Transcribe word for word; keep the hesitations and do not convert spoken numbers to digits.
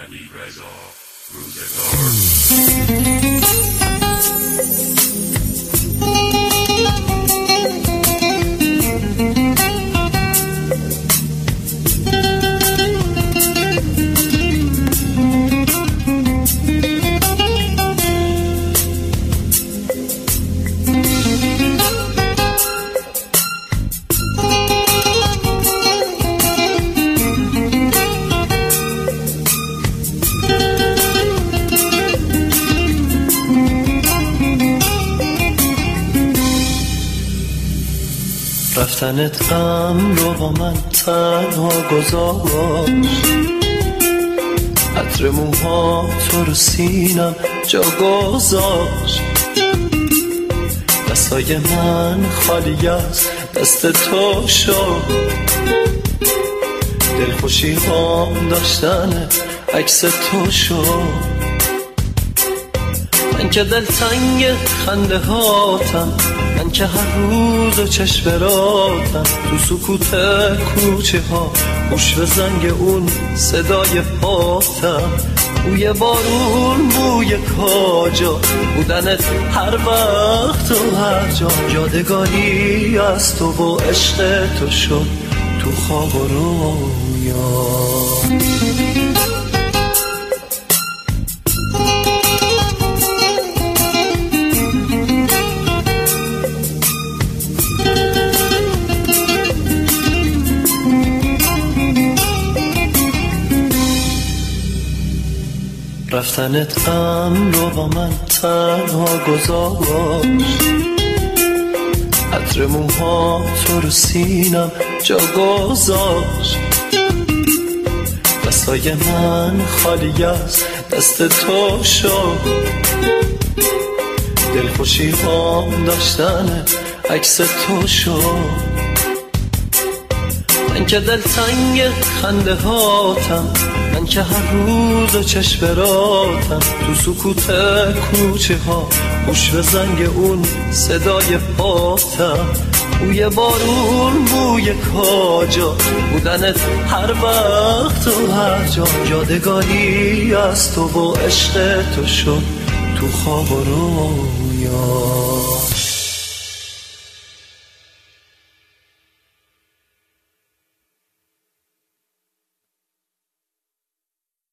علیرضا روزگار. رفتنت غم رو با من تنها گذاشت، عطر موها تو رو سینم جا گذاشت. دستای من خالی از دست تو شد، دلخوشی هام داشتن عکس تو شد. من که دلتنگ خنده هاتم، من که هر روز و چشم راتم، تو سکوت کوچه ها گوش به زنگ اون صدای پاتم. بوی بارون، بوی کاجا، بودنت هر وقت و هر جا. یادگاری از تو و عشق تو شد تو خواب و رویا. رفتنت غم رو با من تنها گذاشت، عطر موها تو رو سینم جا گذاشت. دستای من خالی از دست تو شد، دلخوشی هام داشتن عکس تو شد. من که دلتنگ خنده هاتم، من که هر روز و چشم راتم، تو سکوت کوچه ها گوش به زنگ اون صدای پاتم. بوی بارون، بوی کاجا، بودنت هر وقت و هر جا. یادگاری از تو و عشق تو شد تو خواب و رویا.